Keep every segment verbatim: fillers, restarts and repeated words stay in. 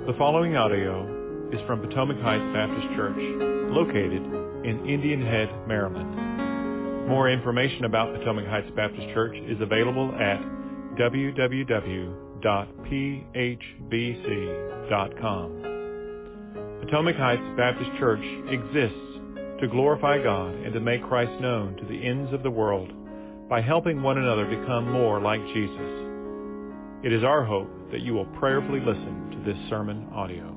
The following audio is from Potomac Heights Baptist Church, located in Indian Head, Maryland. More information about Potomac Heights Baptist Church is available at w w w dot p h b c dot com. Potomac Heights Baptist Church exists to glorify God and to make Christ known to the ends of the world by helping one another become more like Jesus. It is our hope that you will prayerfully listen to this sermon audio.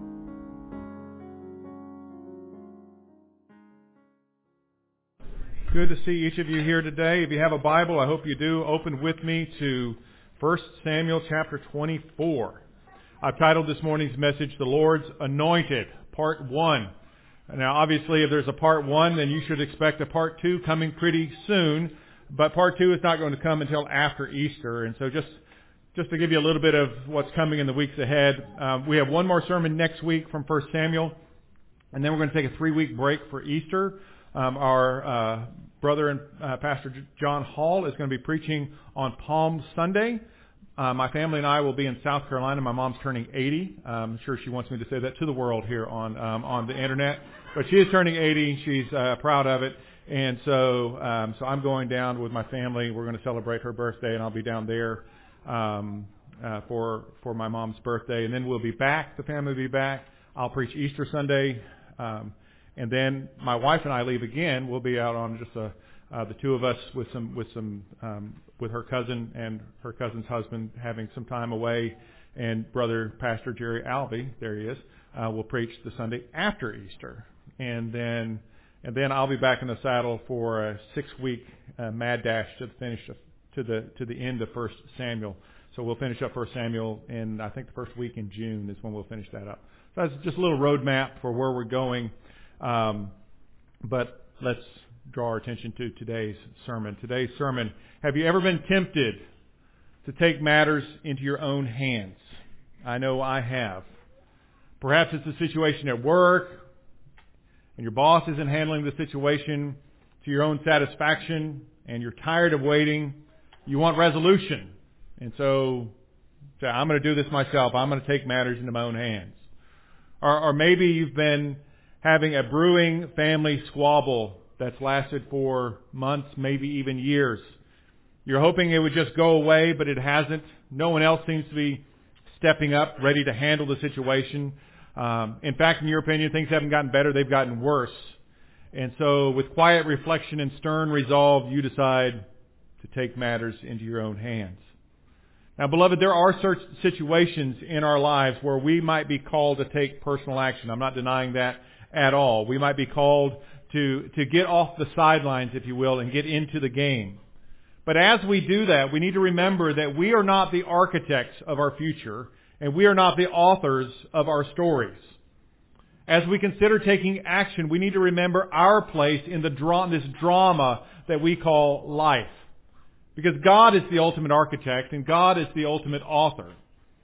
Good to see each of you here today. If you have a Bible, I hope you do. Open with me to First Samuel chapter twenty-four. I've titled this morning's message, The Lord's Anointed, Part one. Now, obviously, if there's a Part one, then you should expect a Part two coming pretty soon. But Part two is not going to come until after Easter. And so just Just to give you a little bit of what's coming in the weeks ahead, um, we have one more sermon next week from First Samuel, and then we're going to take a three-week break for Easter. Um, our uh, brother and uh, Pastor John Hall is going to be preaching on Palm Sunday. Uh, my family and I will be in South Carolina. My mom's turning eighty. Um, I'm sure she wants me to say that to the world here on um, on the internet, but she is turning eighty. She's uh, proud of it, and so um, so I'm going down with my family. We're going to celebrate her birthday, and I'll be down there Um, uh, for for my mom's birthday, and then we'll be back. The family will be back. I'll preach Easter Sunday, um, and then my wife and I leave again. We'll be out on just a, uh, the two of us with some with some um, with her cousin and her cousin's husband having some time away, and brother Pastor Jerry Albee, there he is, uh, will preach the Sunday after Easter, and then and then I'll be back in the saddle for a six week uh, mad dash to the finish of to the to the end of First Samuel. So we'll finish up First Samuel in, I think, the first week in June is when we'll finish that up. So that's just a little roadmap for where we're going. Um, but let's draw our attention to today's sermon. Today's sermon, have you ever been tempted to take matters into your own hands? I know I have. Perhaps it's a situation at work, and your boss isn't handling the situation to your own satisfaction, and you're tired of waiting. You want resolution. And so, so I'm going to do this myself. I'm going to take matters into my own hands. Or, or maybe you've been having a brewing family squabble that's lasted for months, maybe even years. You're hoping it would just go away, but it hasn't. No one else seems to be stepping up, ready to handle the situation. Um, in fact, in your opinion, things haven't gotten better. They've gotten worse. And so with quiet reflection and stern resolve, you decide to take matters into your own hands. Now, beloved, there are certain situations in our lives where we might be called to take personal action. I'm not denying that at all. We might be called to, to get off the sidelines, if you will, and get into the game. But as we do that, we need to remember that we are not the architects of our future, and we are not the authors of our stories. As we consider taking action, we need to remember our place in the dra- this drama that we call life. Because God is the ultimate architect and God is the ultimate author.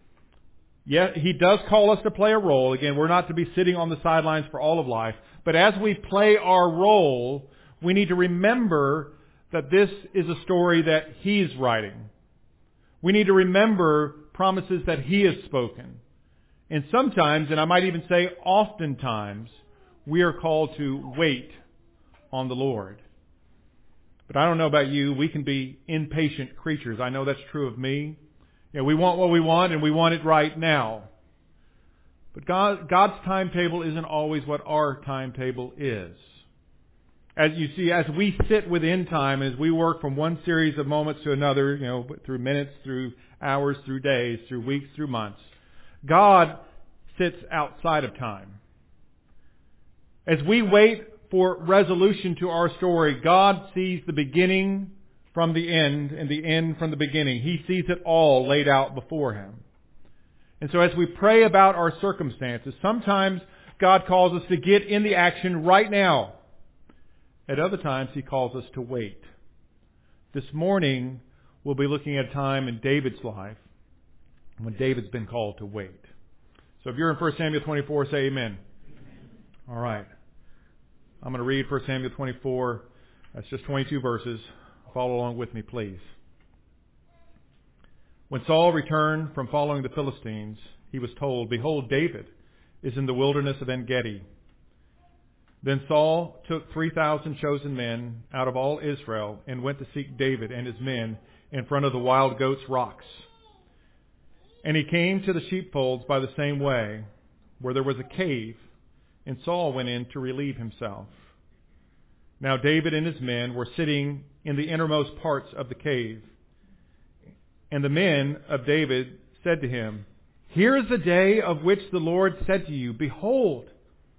Yet He does call us to play a role. Again, we're not to be sitting on the sidelines for all of life. But as we play our role, we need to remember that this is a story that He's writing. We need to remember promises that He has spoken. And sometimes, and I might even say oftentimes, we are called to wait on the Lord. But I don't know about you, we can be impatient creatures. I know that's true of me. You know, we want what we want and we want it right now. But God, God's timetable isn't always what our timetable is. As you see, as we sit within time, as we work from one series of moments to another, you know, through minutes, through hours, through days, through weeks, through months, God sits outside of time. As we wait for resolution to our story, God sees the beginning from the end and the end from the beginning. He sees it all laid out before Him. And so as we pray about our circumstances, sometimes God calls us to get in the action right now. At other times, He calls us to wait. This morning, we'll be looking at a time in David's life when David's been called to wait. So if you're in First Samuel twenty-four, say amen. Amen. All right. I'm going to read First Samuel twenty-four. That's just twenty-two verses. Follow along with me, please. When Saul returned from following the Philistines, he was told, "Behold, David is in the wilderness of En-Gedi. Then Saul took three thousand chosen men out of all Israel and went to seek David and his men in front of the wild goats' rocks. And he came to the sheepfolds by the same way, where there was a cave, and Saul went in to relieve himself. Now David and his men were sitting in the innermost parts of the cave. And the men of David said to him, "Here is the day of which the Lord said to you, Behold,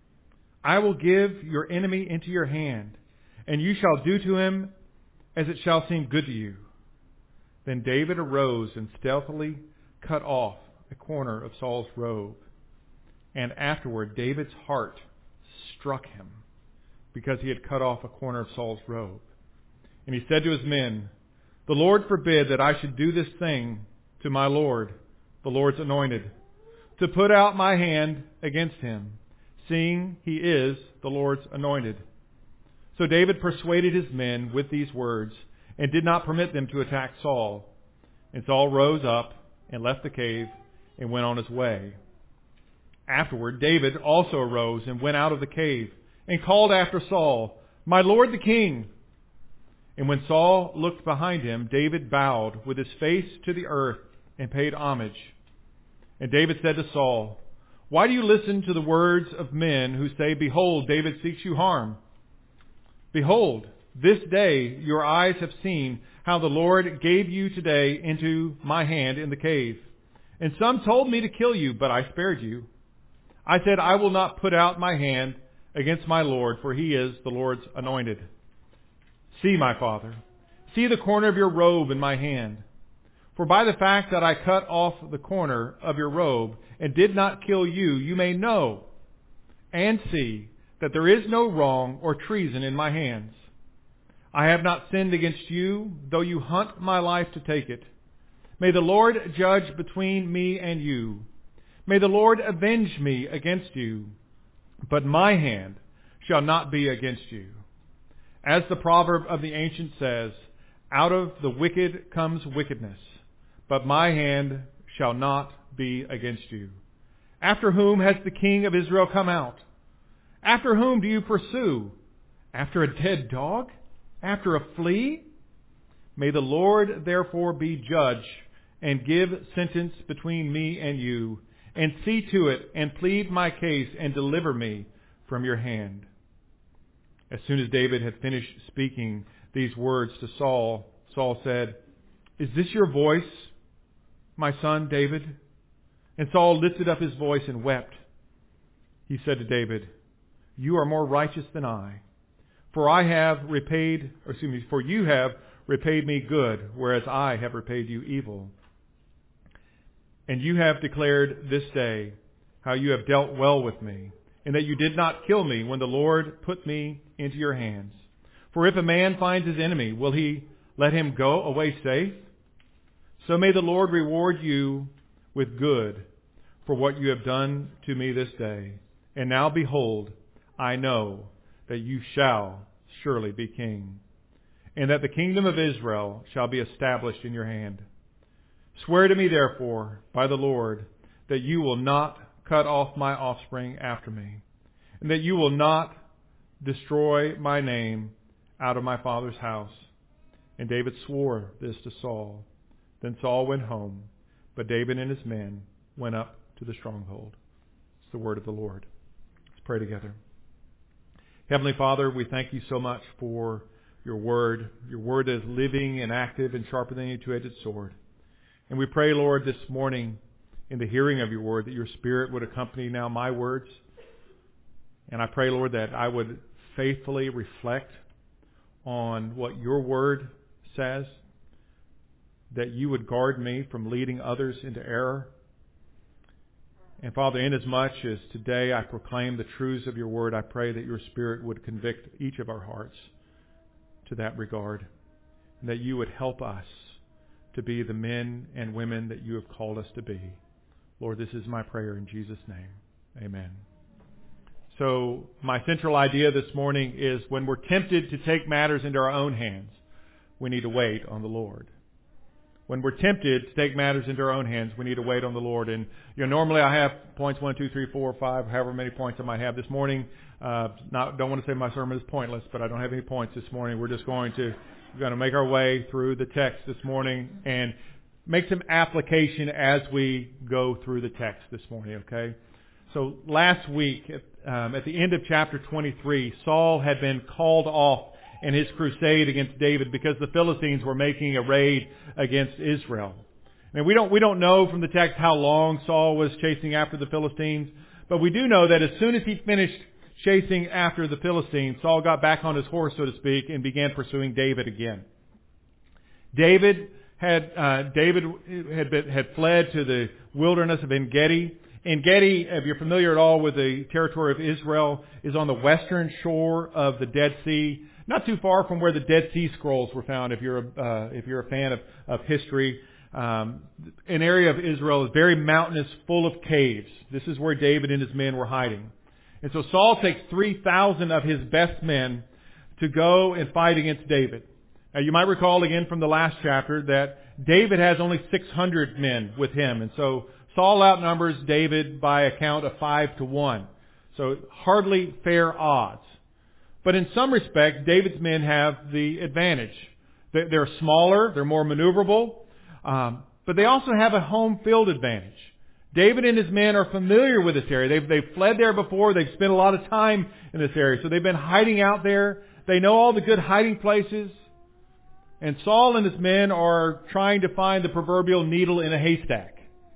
I will give your enemy into your hand, and you shall do to him as it shall seem good to you." Then David arose and stealthily cut off a corner of Saul's robe. And afterward David's heart struck him, because he had cut off a corner of Saul's robe. And he said to his men, "The Lord forbid that I should do this thing to my Lord, the Lord's anointed, to put out my hand against him, seeing he is the Lord's anointed." So David persuaded his men with these words, and did not permit them to attack Saul. And Saul rose up and left the cave and went on his way. Afterward David also arose and went out of the cave, and called after Saul, "My lord the king." And when Saul looked behind him, David bowed with his face to the earth and paid homage. And David said to Saul, "Why do you listen to the words of men who say, 'Behold, David seeks you harm'? Behold, this day your eyes have seen how the Lord gave you today into my hand in the cave. And some told me to kill you, but I spared you. I said, I will not put out my hand against my Lord, for he is the Lord's anointed. See, my father, see the corner of your robe in my hand. For by the fact that I cut off the corner of your robe and did not kill you, you may know and see that there is no wrong or treason in my hands. I have not sinned against you, though you hunt my life to take it. May the Lord judge between me and you. May the Lord avenge me against you, but my hand shall not be against you. As the proverb of the ancient says, out of the wicked comes wickedness, but my hand shall not be against you. After whom has the king of Israel come out? After whom do you pursue? After a dead dog? After a flea? May the Lord therefore be judge and give sentence between me and you, and see to it and plead my case and deliver me from your hand. As soon as David had finished speaking these words to Saul, Saul said, Is this your voice, my son David? And Saul lifted up his voice and wept. He said to David, You are more righteous than I, for I have repaid, or excuse me, for you have repaid me good, whereas I have repaid you evil. And you have declared this day how you have dealt well with me, and that you did not kill me when the Lord put me into your hands. For if a man finds his enemy, will he let him go away safe? So may the Lord reward you with good for what you have done to me this day. And now behold, I know that you shall surely be king, and that the kingdom of Israel shall be established in your hand. Swear to me, therefore, by the Lord, that you will not cut off my offspring after me, and that you will not destroy my name out of my father's house. And David swore this to Saul. Then Saul went home, but David and his men went up to the stronghold. It's the word of the Lord. Let's pray together. Heavenly Father, we thank you so much for your word. Your word is living and active and sharper than any two-edged sword. And we pray, Lord, this morning in the hearing of your word that your Spirit would accompany now my words. And I pray, Lord, that I would faithfully reflect on what your word says, that you would guard me from leading others into error. And Father, inasmuch as today I proclaim the truths of your word, I pray that your Spirit would convict each of our hearts to that regard, and that you would help us to be the men and women that you have called us to be. Lord, this is my prayer in Jesus' name. Amen. So my central idea this morning is when we're tempted to take matters into our own hands, we need to wait on the Lord. when we're tempted to take matters into our own hands, we need to wait on the Lord. And you know, normally I have points one, two, three, four, five, however many points I might have this morning. Uh, not don't want to say my sermon is pointless, but I don't have any points this morning. We're just going to we're going to make our way through the text this morning and make some application as we go through the text this morning. Okay. So last week, um, at the end of chapter twenty-three, Saul had been called off in his crusade against David because the Philistines were making a raid against Israel. And we don't we don't know from the text how long Saul was chasing after the Philistines, but we do know that as soon as he finished chasing after the Philistines, Saul got back on his horse, so to speak, and began pursuing David again. David had uh, David had been, had fled to the wilderness of En-Gedi. En-Gedi, if you're familiar at all with the territory of Israel, is on the western shore of the Dead Sea, not too far from where the Dead Sea Scrolls were found. If you're a, uh, if you're a fan of, of history, um, an area of Israel is very mountainous, full of caves. This is where David and his men were hiding. And so Saul takes three thousand of his best men to go and fight against David. Now you might recall again from the last chapter that David has only six hundred men with him. And so Saul outnumbers David by a count of five to one. So hardly fair odds. But in some respects, David's men have the advantage. They're smaller, they're more maneuverable, um, but they also have a home field advantage. David and his men are familiar with this area. They've, they've fled there before. They've spent a lot of time in this area. So they've been hiding out there. They know all the good hiding places. And Saul and his men are trying to find the proverbial needle in a haystack.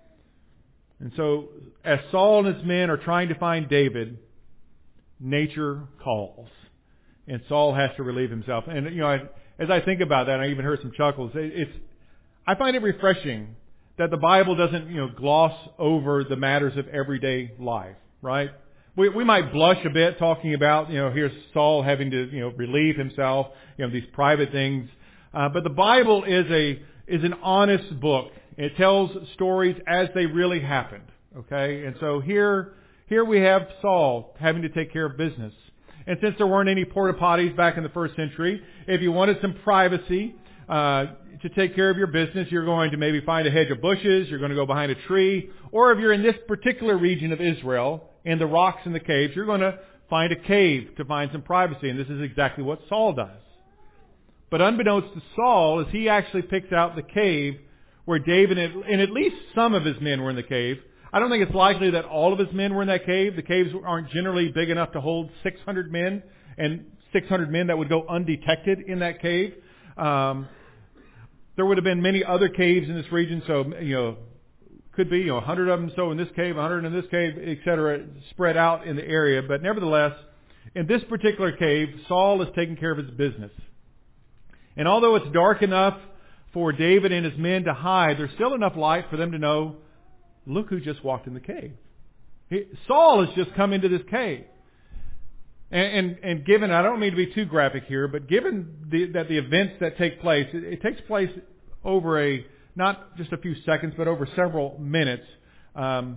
And so as Saul and his men are trying to find David, nature calls. And Saul has to relieve himself. And, you know, I, as I think about that, I even heard some chuckles. It, it's, I find it refreshing that the Bible doesn't, you know, gloss over the matters of everyday life, right? We, we might blush a bit talking about, you know, here's Saul having to, you know, relieve himself, you know, these private things. Uh, but the Bible is a, is an honest book. It tells stories as they really happened, okay? And so here, here we have Saul having to take care of business. And since there weren't any porta potties back in the first century, if you wanted some privacy uh, to take care of your business, you're going to maybe find a hedge of bushes, you're going to go behind a tree, or if you're in this particular region of Israel, in the rocks and the caves, you're going to find a cave to find some privacy. And this is exactly what Saul does. But unbeknownst to Saul, as he actually picks out the cave where David and at least some of his men were in the cave. I don't think it's likely that all of his men were in that cave. The caves aren't generally big enough to hold six hundred men, and six hundred men that would go undetected in that cave. Um, there would have been many other caves in this region, so, you know, could be, you know, one hundred of them so in this cave, one hundred in this cave, et cetera, spread out in the area. But nevertheless, in this particular cave, Saul is taking care of his business. And although it's dark enough for David and his men to hide, there's still enough light for them to know, look who just walked in the cave. He, Saul has just come into this cave. And, and, and given, I don't mean to be too graphic here, but given the, that the events that take place, it, it takes place over a, not just a few seconds, but over several minutes. Um,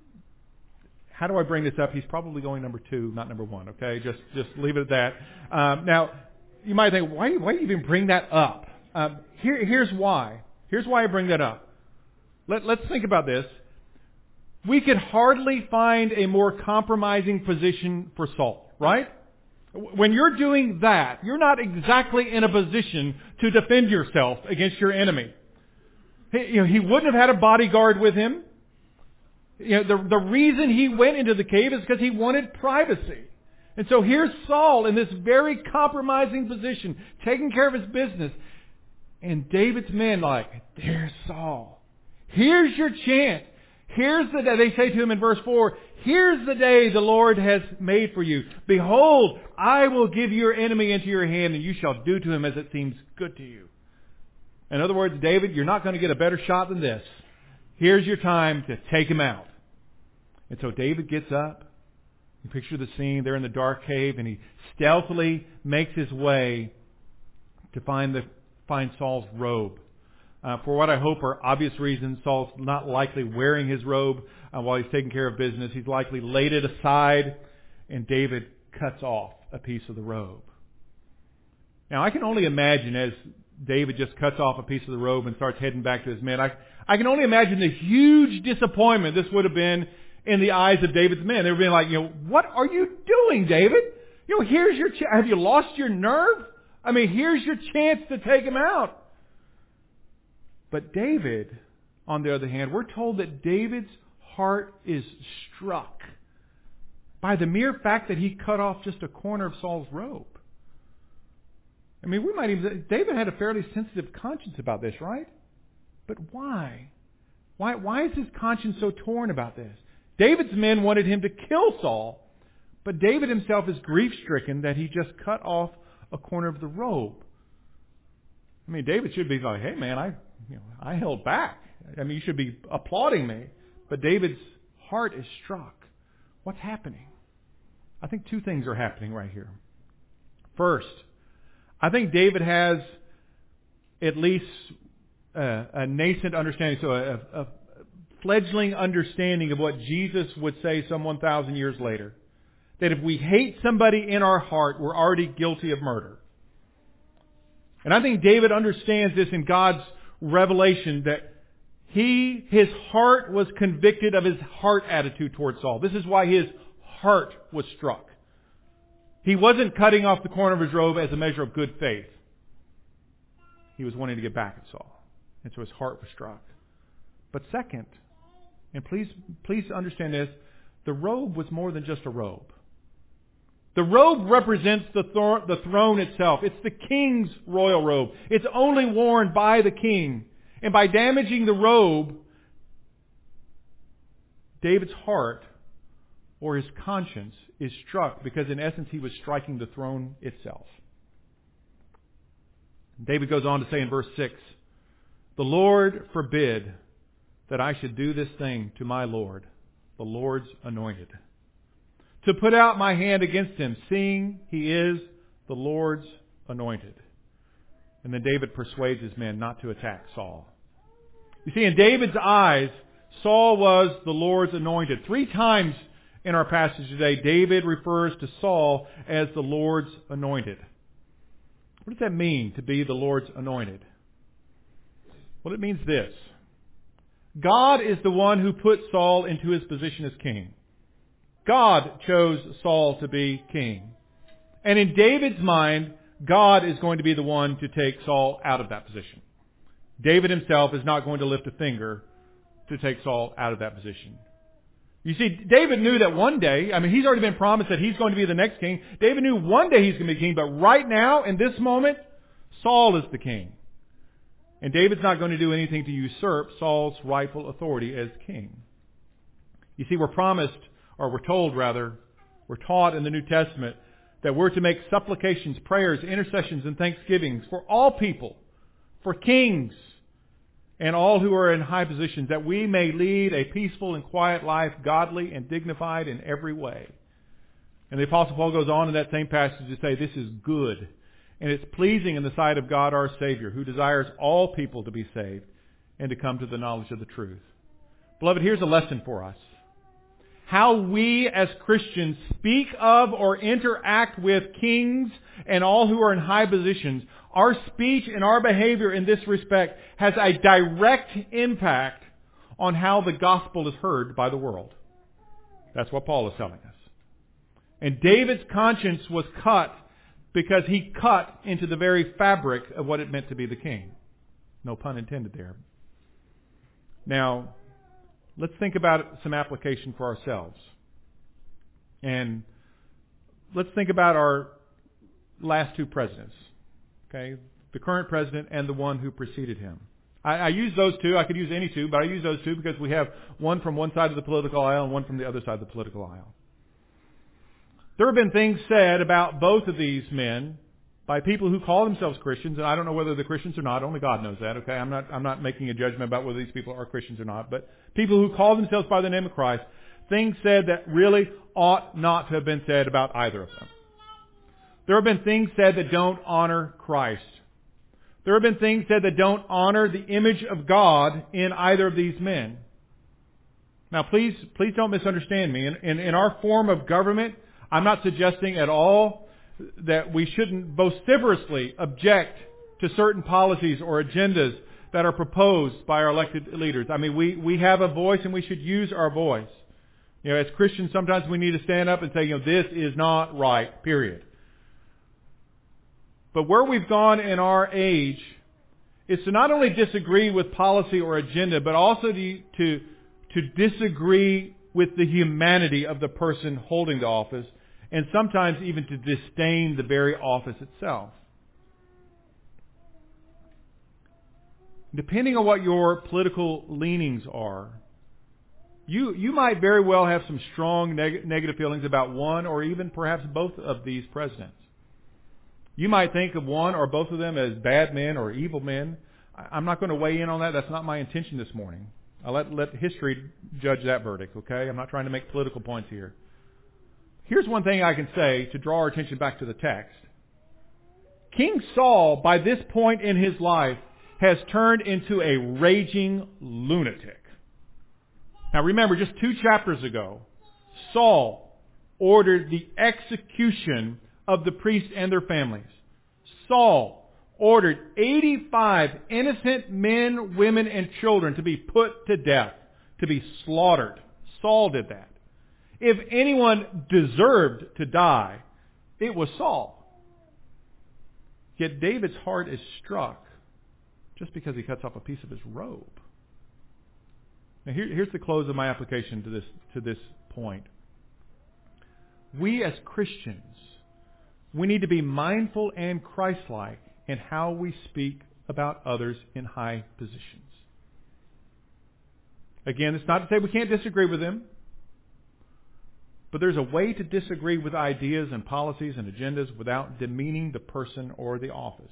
how do I bring this up? He's probably going number two, not number one, okay? Just, just leave it at that. Um, now, you might think, why, why do you even bring that up? Um, here, here's why. Here's why I bring that up. Let, let's think about this. We could hardly find a more compromising position for Saul, right? When you're doing that, you're not exactly in a position to defend yourself against your enemy. He, you know, he wouldn't have had a bodyguard with him. You know, the, the reason he went into the cave is because he wanted privacy. And so here's Saul in this very compromising position, taking care of his business. And David's men like, there's Saul. Here's your chance. Here's the day, they say to him in verse four, here's the day the Lord has made for you. Behold, I will give your enemy into your hand, and you shall do to him as it seems good to you. In other words, David, you're not going to get a better shot than this. Here's your time to take him out. And so David gets up. You picture the scene. They're in the dark cave, and he stealthily makes his way to find the find Saul's robe. Uh, for what I hope are obvious reasons, Saul's not likely wearing his robe uh, while he's taking care of business. He's likely laid it aside, and David cuts off a piece of the robe. Now, I can only imagine as David just cuts off a piece of the robe and starts heading back to his men. I, I can only imagine the huge disappointment this would have been in the eyes of David's men. They were being like, you know, what are you doing, David? You know, here's your chance. Have you lost your nerve? I mean, here's your chance to take him out. But David, on the other hand, we're told that David's heart is struck by the mere fact that he cut off just a corner of Saul's robe. I mean, we might even, David had a fairly sensitive conscience about this, right? But why? Why, why is his conscience so torn about this? David's men wanted him to kill Saul, but David himself is grief-stricken that he just cut off a corner of the robe. I mean, David should be like, hey man, I, you know, I held back. I mean, you should be applauding me. But David's heart is struck. What's happening? I think two things are happening right here. First, I think David has at least uh, a nascent understanding, so a, a fledgling understanding of what Jesus would say some one thousand years later. That if we hate somebody in our heart, we're already guilty of murder. And I think David understands this in God's revelation that he, his heart was convicted of his heart attitude towards Saul. This is why his heart was struck. He wasn't cutting off the corner of his robe as a measure of good faith. He was wanting to get back at Saul. And so his heart was struck. But second, and please, please understand this, the robe was more than just a robe. The robe represents the, thor- the throne itself. It's the king's royal robe. It's only worn by the king. And by damaging the robe, David's heart or his conscience is struck because in essence he was striking the throne itself. David goes on to say in verse six, the Lord forbid that I should do this thing to my Lord, the Lord's anointed, to put out my hand against him, seeing he is the Lord's anointed. And then David persuades his men not to attack Saul. You see, in David's eyes, Saul was the Lord's anointed. Three times in our passage today, David refers to Saul as the Lord's anointed. What does that mean, to be the Lord's anointed? Well, it means this. God is the one who put Saul into his position as king. God chose Saul to be king. And in David's mind, God is going to be the one to take Saul out of that position. David himself is not going to lift a finger to take Saul out of that position. You see, David knew that one day, I mean, he's already been promised that he's going to be the next king. David knew one day he's going to be king, but right now, in this moment, Saul is the king. And David's not going to do anything to usurp Saul's rightful authority as king. You see, we're promised, or we're told rather, we're taught in the New Testament that we're to make supplications, prayers, intercessions, and thanksgivings for all people, for kings, and all who are in high positions, that we may lead a peaceful and quiet life, godly and dignified in every way. And the Apostle Paul goes on in that same passage to say this is good, and it's pleasing in the sight of God our Savior, who desires all people to be saved and to come to the knowledge of the truth. Beloved, here's a lesson for us. How we as Christians speak of or interact with kings and all who are in high positions, our speech and our behavior in this respect has a direct impact on how the gospel is heard by the world. That's what Paul is telling us. And David's conscience was cut because he cut into the very fabric of what it meant to be the king. No pun intended there. Now, let's think about some application for ourselves. And let's think about our last two presidents. Okay? The current president and the one who preceded him. I, I use those two. I could use any two, but I use those two because we have one from one side of the political aisle and one from the other side of the political aisle. There have been things said about both of these men by people who call themselves Christians, and I don't know whether they're Christians or not. Only God knows that, okay? I'm not, I'm not making a judgment about whether these people are Christians or not, but people who call themselves by the name of Christ, things said that really ought not to have been said about either of them. There have been things said that don't honor Christ. There have been things said that don't honor the image of God in either of these men. Now, please, please don't misunderstand me. In, in, in our form of government, I'm not suggesting at all that we shouldn't vociferously object to certain policies or agendas that are proposed by our elected leaders. I mean, we, we have a voice and we should use our voice. You know, as Christians, sometimes we need to stand up and say, you know, this is not right, period. But where we've gone in our age is to not only disagree with policy or agenda, but also to, to, to disagree with the humanity of the person holding the office, and sometimes even to disdain the very office itself. Depending on what your political leanings are, you you might very well have some strong neg- negative feelings about one or even perhaps both of these presidents. You might think of one or both of them as bad men or evil men. I'm not going to weigh in on that. That's not my intention this morning. I'll let, let history judge that verdict, okay? I'm not trying to make political points here. Here's one thing I can say to draw our attention back to the text. King Saul, by this point in his life, has turned into a raging lunatic. Now remember, just two chapters ago, Saul ordered the execution of the priests and their families. Saul ordered eighty-five innocent men, women, and children to be put to death, to be slaughtered. Saul did that. If anyone deserved to die, it was Saul. Yet David's heart is struck just because he cuts off a piece of his robe. Now here, here's the close of my application to this, to this point. We as Christians, we need to be mindful and Christ-like in how we speak about others in high positions. Again, it's not to say we can't disagree with them, but there's a way to disagree with ideas and policies and agendas without demeaning the person or the office.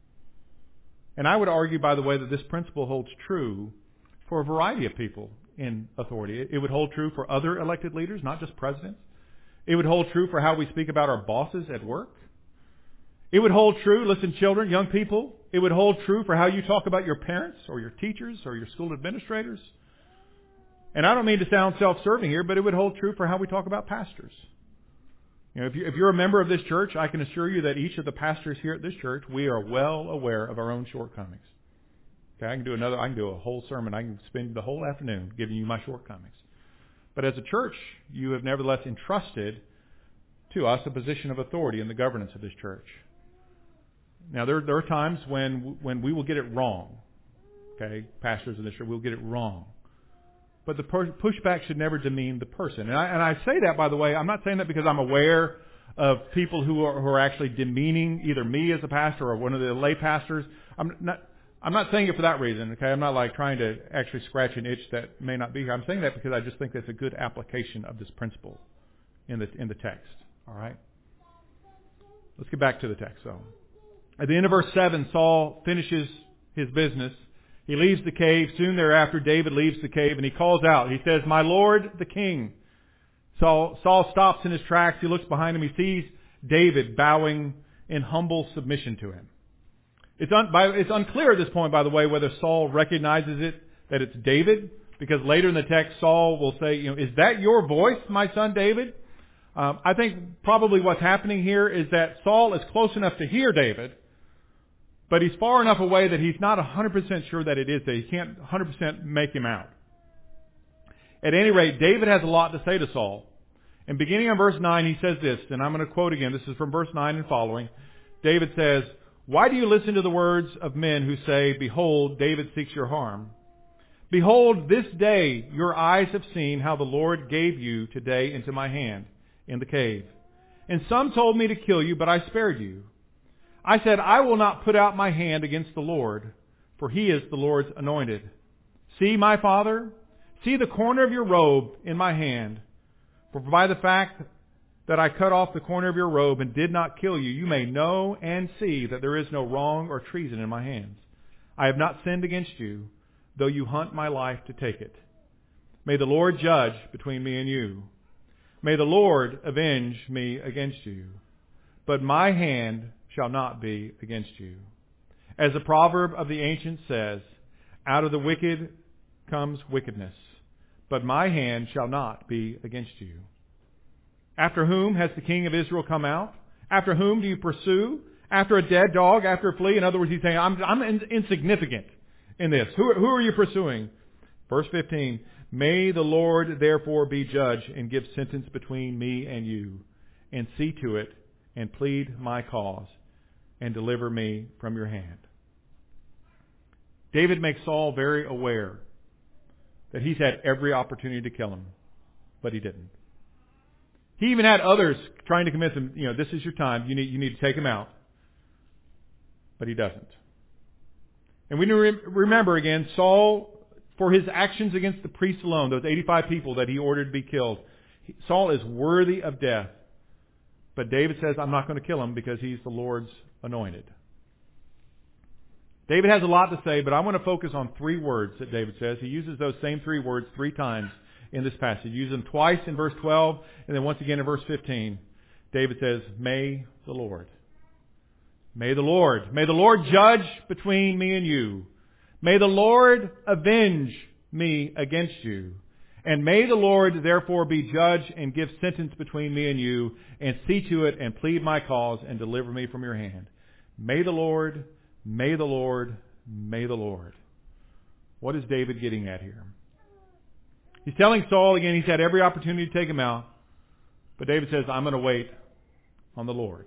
And I would argue, by the way, that this principle holds true for a variety of people in authority. It would hold true for other elected leaders, not just presidents. It would hold true for how we speak about our bosses at work. It would hold true, listen, children, young people, it would hold true for how you talk about your parents or your teachers or your school administrators. And I don't mean to sound self-serving here, but it would hold true for how we talk about pastors. You know, if, you, if you're a member of this church, I can assure you that each of the pastors here at this church, we are well aware of our own shortcomings. Okay, I can do another, I can do a whole sermon. I can spend the whole afternoon giving you my shortcomings. But as a church, you have nevertheless entrusted to us a position of authority in the governance of this church. Now, there, there are times when when we will get it wrong. Okay, pastors in this church, we'll get it wrong. But the per- pushback should never demean the person. And I, and I say that, by the way, I'm not saying that because I'm aware of people who are, who are actually demeaning either me as a pastor or one of the lay pastors. I'm not, I'm not saying it for that reason, okay? I'm not like trying to actually scratch an itch that may not be here. I'm saying that because I just think that's a good application of this principle in the in the text. All right? Let's get back to the text, though. At the end of verse seven, Saul finishes his business. He leaves the cave. Soon thereafter, David leaves the cave and he calls out. He says, "My Lord, the King." Saul, Saul stops in his tracks. He looks behind him. He sees David bowing in humble submission to him. It's, un, by, it's unclear at this point, by the way, whether Saul recognizes it, that it's David, because later in the text, Saul will say, you know, "Is that your voice, my son David?" Um, I think probably what's happening here is that Saul is close enough to hear David, but he's far enough away that he's not one hundred percent sure that it is David. He can't one hundred percent make him out. At any rate, David has a lot to say to Saul. And beginning in verse nine, he says this, and I'm going to quote again. This is from verse nine and following. David says, "Why do you listen to the words of men who say, 'Behold, David seeks your harm'? Behold, this day your eyes have seen how the Lord gave you today into my hand in the cave. And some told me to kill you, but I spared you. I said, I will not put out my hand against the Lord, for he is the Lord's anointed. See, my father, see the corner of your robe in my hand. For by the fact that I cut off the corner of your robe and did not kill you, you may know and see that there is no wrong or treason in my hands. I have not sinned against you, though you hunt my life to take it. May the Lord judge between me and you. May the Lord avenge me against you. But my hand shall not be against you. As the proverb of the ancients says, out of the wicked comes wickedness, but my hand shall not be against you. After whom has the king of Israel come out? After whom do you pursue? After a dead dog, after a flea? In other words, he's saying, I'm, I'm in, insignificant in this. Who, who are you pursuing? Verse fifteen, may the Lord therefore be judge and give sentence between me and you, and see to it, and plead my cause, and deliver me from your hand. David makes Saul very aware that he's had every opportunity to kill him, but he didn't. He even had others trying to convince him, you know, this is your time, you need, you need to take him out. But he doesn't. And we need to re- remember again, Saul, for his actions against the priests alone, those eighty-five people that he ordered to be killed, Saul is worthy of death. But David says, I'm not going to kill him because he's the Lord's anointed. David has a lot to say, but I want to focus on three words that David says. He uses those same three words three times in this passage. He uses them twice in verse twelve, and then once again in verse fifteen. David says, may the Lord. May the Lord. May the Lord judge between me and you. May the Lord avenge me against you. And may the Lord therefore be judge and give sentence between me and you, and see to it and plead my cause and deliver me from your hand. May the Lord, may the Lord, may the Lord. What is David getting at here? He's telling Saul again, he's had every opportunity to take him out. But David says, I'm going to wait on the Lord.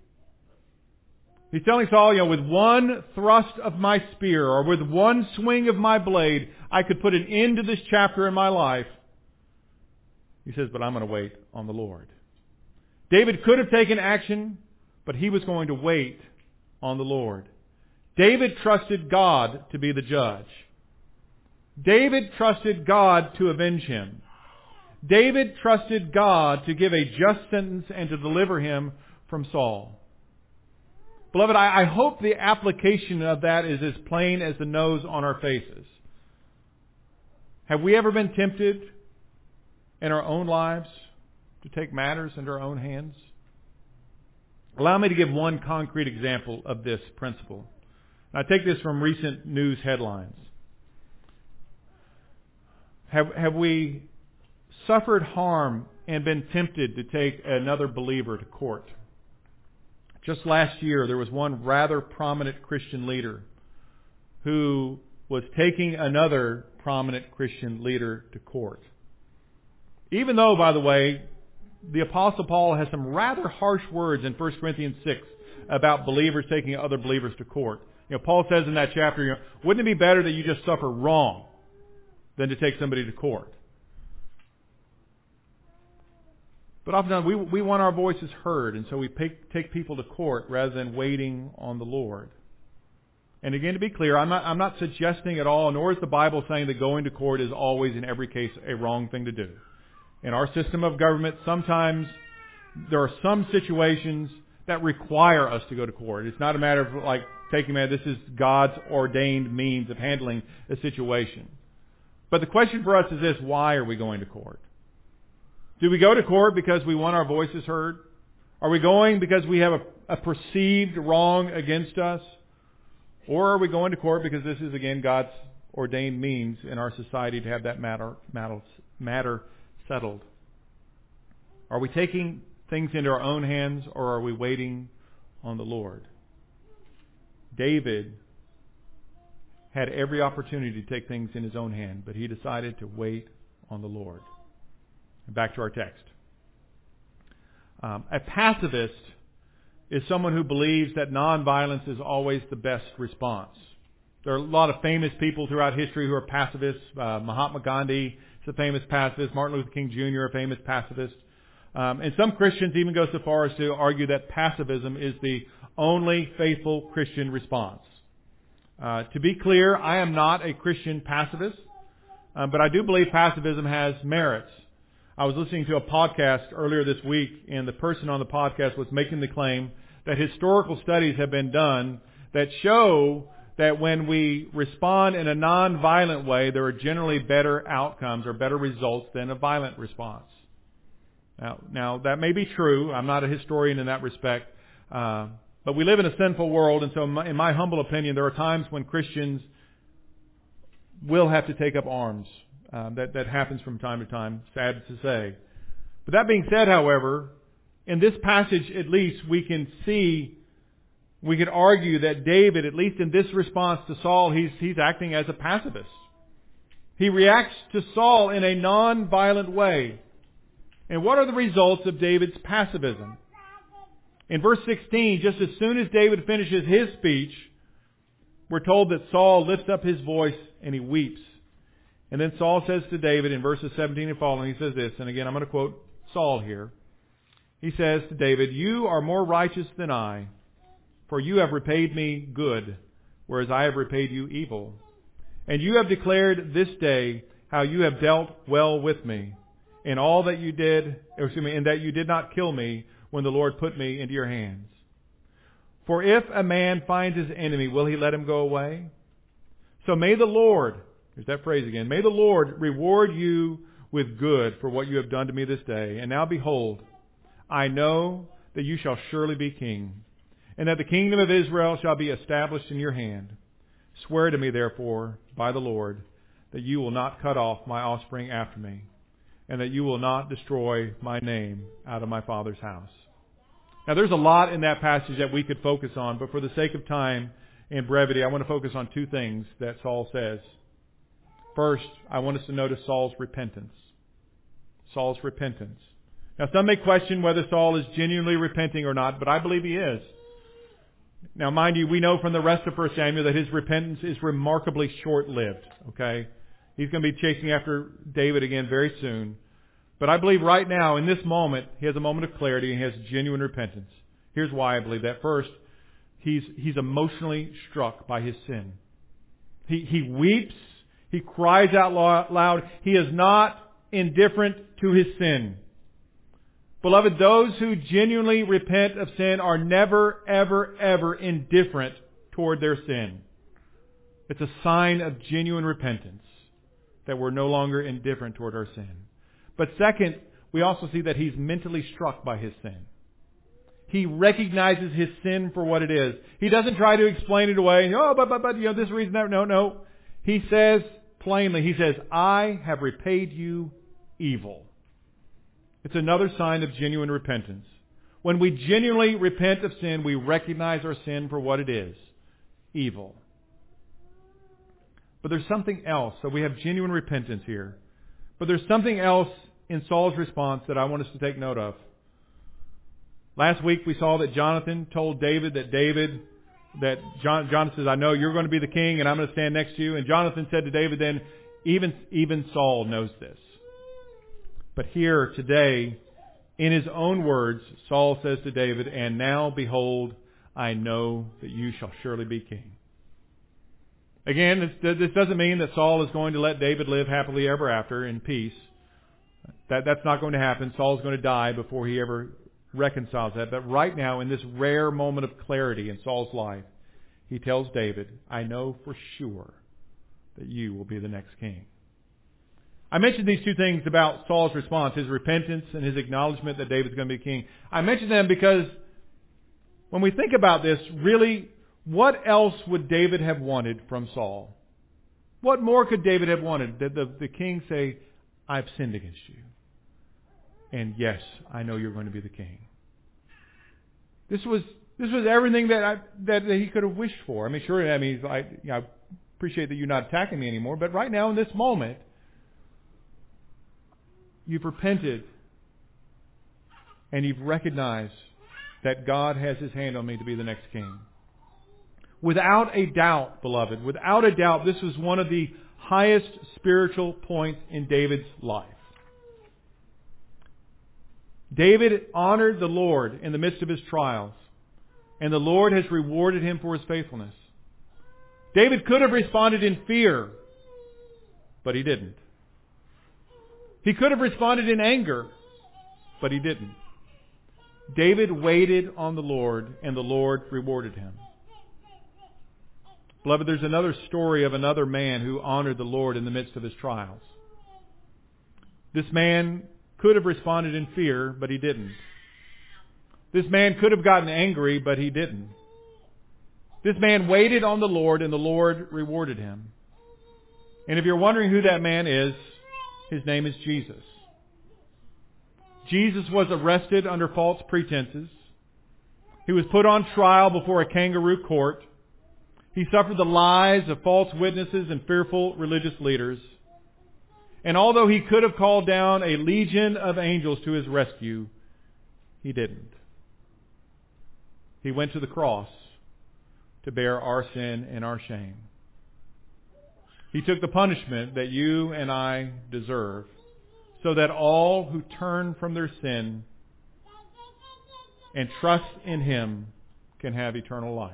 He's telling Saul, you know, with one thrust of my spear or with one swing of my blade, I could put an end to this chapter in my life. He says, but I'm going to wait on the Lord. David could have taken action, but he was going to wait on the Lord. David trusted God to be the judge. David trusted God to avenge him. David trusted God to give a just sentence and to deliver him from Saul. Beloved, I, I hope the application of that is as plain as the nose on our faces. Have we ever been tempted in our own lives to take matters into our own hands? Allow me to give one concrete example of this principle. I take this from recent news headlines. Have, have we suffered harm and been tempted to take another believer to court? Just last year, there was one rather prominent Christian leader who was taking another prominent Christian leader to court. Even though, by the way, the Apostle Paul has some rather harsh words in First Corinthians six about believers taking other believers to court. You know, Paul says in that chapter, you know, wouldn't it be better that you just suffer wrong than to take somebody to court? But oftentimes we, we want our voices heard, and so we take, take people to court rather than waiting on the Lord. And again, to be clear, I'm not, I'm not suggesting at all, nor is the Bible saying that going to court is always in every case a wrong thing to do. In our system of government, sometimes there are some situations that require us to go to court. It's not a matter of like taking, man, this is God's ordained means of handling a situation. But the question for us is this: why are we going to court? Do we go to court because we want our voices heard? Are we going because we have a, a perceived wrong against us? Or are we going to court because this is, again, God's ordained means in our society to have that matter, matter, matter settled? Are we taking things into our own hands, or are we waiting on the Lord? David had every opportunity to take things in his own hand, but he decided to wait on the Lord. Back to our text. Um, a pacifist is someone who believes that nonviolence is always the best response. There are a lot of famous people throughout history who are pacifists. Uh, Mahatma Gandhi is a famous pacifist. Martin Luther King Junior, a famous pacifist. Um, and some Christians even go so far as to argue that pacifism is the only faithful Christian response. Uh, to be clear, I am not a Christian pacifist, um, but I do believe pacifism has merits. I was listening to a podcast earlier this week, and the person on the podcast was making the claim that historical studies have been done that show that when we respond in a non-violent way, there are generally better outcomes or better results than a violent response. Now, now that may be true. I'm not a historian in that respect. Uh, but we live in a sinful world, and so in my, in my humble opinion, there are times when Christians will have to take up arms. Um, that, that happens from time to time, sad to say. But that being said, however, in this passage at least we can see We could argue that David, at least in this response to Saul, he's, he's acting as a pacifist. He reacts to Saul in a non-violent way. And what are the results of David's pacifism? In verse sixteen, just as soon as David finishes his speech, we're told that Saul lifts up his voice and he weeps. And then Saul says to David in verses seventeen and following, he says this, and again I'm going to quote Saul here. He says to David, "You are more righteous than I, for you have repaid me good, whereas I have repaid you evil. And you have declared this day how you have dealt well with me, in all that you did, or excuse me, in that you did not kill me when the Lord put me into your hands. For if a man finds his enemy, will he let him go away? So may the Lord," here's that phrase again, "may the Lord reward you with good for what you have done to me this day. And now behold, I know that you shall surely be king, and that the kingdom of Israel shall be established in your hand. Swear to me, therefore, by the Lord, that you will not cut off my offspring after me, and that you will not destroy my name out of my father's house." Now there's a lot in that passage that we could focus on, but for the sake of time and brevity, I want to focus on two things that Saul says. First, I want us to notice Saul's repentance. Saul's repentance. Now some may question whether Saul is genuinely repenting or not, but I believe he is. Now mind you, we know from the rest of First Samuel that his repentance is remarkably short-lived. Okay? He's going to be chasing after David again very soon. But I believe right now, in this moment, he has a moment of clarity and he has genuine repentance. Here's why I believe that. First, he's he's emotionally struck by his sin. He he weeps. He cries out loud. He is not indifferent to his sin. Beloved, those who genuinely repent of sin are never, ever, ever indifferent toward their sin. It's a sign of genuine repentance that we're no longer indifferent toward our sin. But second, we also see that he's mentally struck by his sin. He recognizes his sin for what it is. He doesn't try to explain it away. Oh, but, but, but, you know, this reason, that. No, no. He says plainly, he says, "I have repaid you evil." It's another sign of genuine repentance. When we genuinely repent of sin, we recognize our sin for what it is. Evil. But there's something else. So we have genuine repentance here. But there's something else in Saul's response that I want us to take note of. Last week we saw that Jonathan told David that David, that John, Jonathan says, "I know you're going to be the king and I'm going to stand next to you." And Jonathan said to David then, even, even Saul knows this. But here today, in his own words, Saul says to David, "And now behold, I know that you shall surely be king." Again, this, this doesn't mean that Saul is going to let David live happily ever after in peace. That, that's not going to happen. Saul's going to die before he ever reconciles that. But right now, in this rare moment of clarity in Saul's life, he tells David, "I know for sure that you will be the next king." I mentioned these two things about Saul's response, his repentance and his acknowledgement that David's going to be king. I mentioned them because when we think about this, really, what else would David have wanted from Saul? What more could David have wanted? Did the, the king say, "I've sinned against you. And yes, I know you're going to be the king." This was this was everything that I, that, that he could have wished for. I mean, sure, I mean, I, you know, I appreciate that you're not attacking me anymore, but right now in this moment, you've repented and you've recognized that God has His hand on me to be the next king. Without a doubt, beloved, without a doubt, this was one of the highest spiritual points in David's life. David honored the Lord in the midst of his trials, and the Lord has rewarded him for his faithfulness. David could have responded in fear, but he didn't. He could have responded in anger, but he didn't. David waited on the Lord, and the Lord rewarded him. Beloved, there's another story of another man who honored the Lord in the midst of his trials. This man could have responded in fear, but he didn't. This man could have gotten angry, but he didn't. This man waited on the Lord, and the Lord rewarded him. And if you're wondering who that man is, his name is Jesus. Jesus was arrested under false pretenses. He was put on trial before a kangaroo court. He suffered the lies of false witnesses and fearful religious leaders. And although he could have called down a legion of angels to his rescue, he didn't. He went to the cross to bear our sin and our shame. He took the punishment that you and I deserve, so that all who turn from their sin and trust in Him can have eternal life.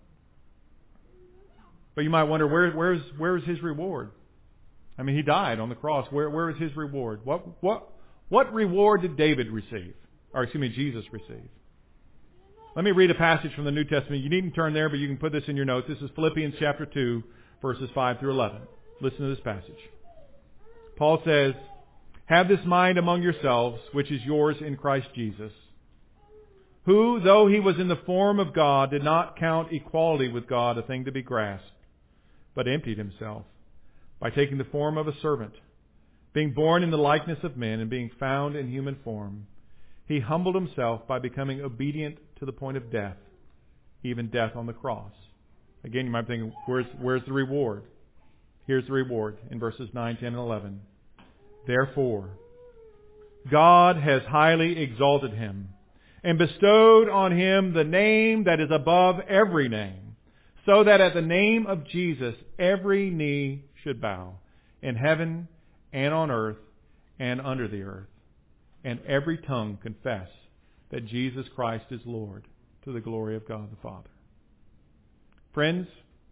But you might wonder, where, where's, where's His reward? I mean, He died on the cross. Where, where is His reward? What, what, what reward did David receive? Or excuse me, Jesus receive? Let me read a passage from the New Testament. You needn't turn there, but you can put this in your notes. This is Philippians chapter two, verses five through eleven. Listen to this passage. Paul says, "Have this mind among yourselves, which is yours in Christ Jesus, who, though He was in the form of God, did not count equality with God a thing to be grasped, but emptied Himself by taking the form of a servant. Being born in the likeness of men and being found in human form, He humbled Himself by becoming obedient to the point of death, even death on the cross." Again, you might be thinking, where's, where's the reward? Here's the reward in verses nine, ten, and eleven. "Therefore, God has highly exalted Him and bestowed on Him the name that is above every name, so that at the name of Jesus every knee should bow, in heaven and on earth and under the earth, and every tongue confess that Jesus Christ is Lord, to the glory of God the Father." Friends,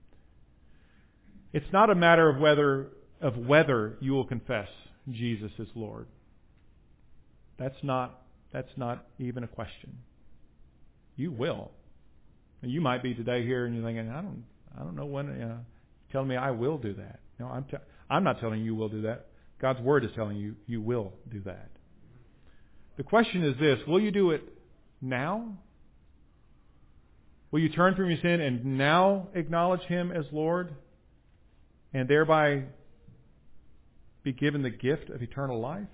it's not a matter of whether of whether you will confess Jesus is Lord. That's not that's not even a question. You will. And you might be today here and you're thinking, I don't I don't know when. You know, telling me I will do that. No, I'm t- I'm not telling you you will do that. God's Word is telling you you will do that. The question is this: will you do it now? Will you turn from your sin and now acknowledge Him as Lord, and thereby be given the gift of eternal life?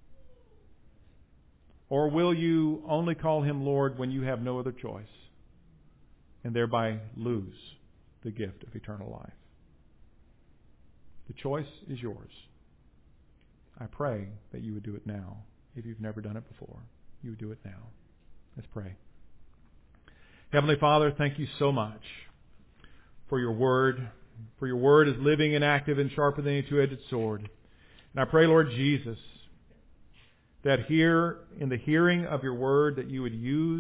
Or will you only call Him Lord when you have no other choice, and thereby lose the gift of eternal life? The choice is yours. I pray that you would do it now. If you've never done it before, you would do it now. Let's pray. Heavenly Father, thank you so much for your Word. For your Word is living and active and sharper than any two-edged sword. And I pray, Lord Jesus, that here in the hearing of your Word, that you would use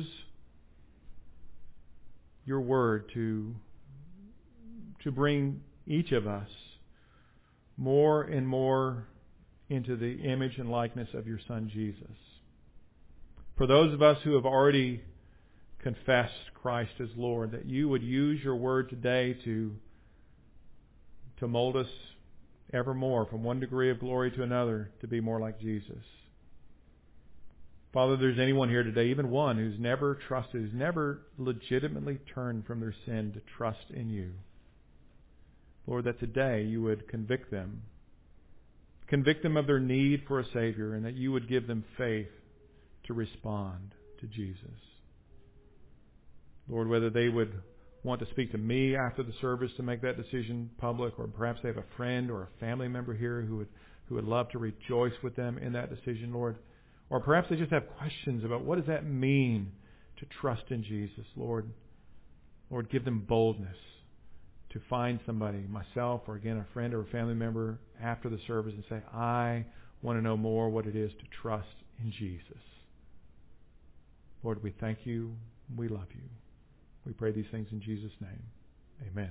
your Word to, to bring each of us more and more into the image and likeness of your Son, Jesus. For those of us who have already confessed Christ as Lord, that you would use your Word today to, to mold us evermore from one degree of glory to another to be more like Jesus. Father, if there's anyone here today, even one who's never trusted, who's never legitimately turned from their sin to trust in you, Lord, that today you would convict them. Convict them of their need for a Savior, and that you would give them faith to respond to Jesus. Lord, whether they would want to speak to me after the service to make that decision public, or perhaps they have a friend or a family member here who would who would love to rejoice with them in that decision, Lord. Or perhaps they just have questions about what does that mean to trust in Jesus, Lord. Lord, give them boldness to find somebody, myself or again a friend or a family member after the service, and say, I want to know more what it is to trust in Jesus. Lord, we thank you. We love you. We pray these things in Jesus' name. Amen.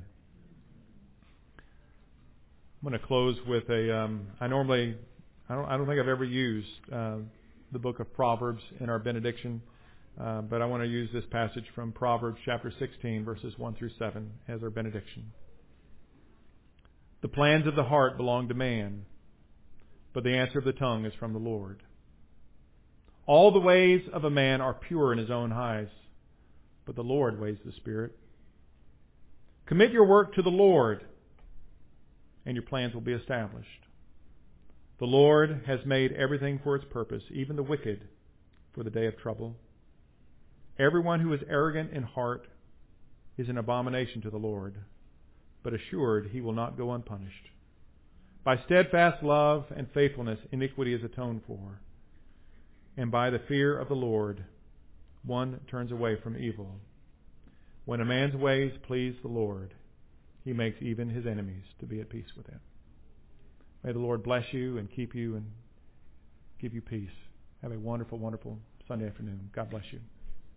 I'm going to close with a, um, I normally, I don't, I don't think I've ever used uh, the book of Proverbs in our benediction, uh, but I want to use this passage from Proverbs chapter sixteen, verses one through seven as our benediction. The plans of the heart belong to man, but the answer of the tongue is from the Lord. All the ways of a man are pure in his own eyes, but the Lord weighs the spirit. Commit your work to the Lord, and your plans will be established. The Lord has made everything for its purpose, even the wicked for the day of trouble. Everyone who is arrogant in heart is an abomination to the Lord, but assured he will not go unpunished. By steadfast love and faithfulness, iniquity is atoned for, and by the fear of the Lord, one turns away from evil. When a man's ways please the Lord, he makes even his enemies to be at peace with him. May the Lord bless you and keep you and give you peace. Have a wonderful, wonderful Sunday afternoon. God bless you.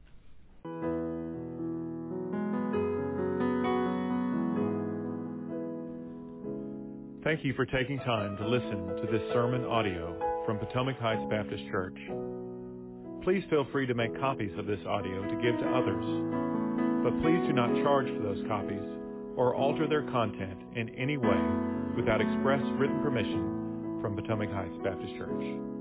Thank you for taking time to listen to this sermon audio from Potomac Heights Baptist Church. Please feel free to make copies of this audio to give to others, but please do not charge for those copies or alter their content in any way without express written permission from Potomac Heights Baptist Church.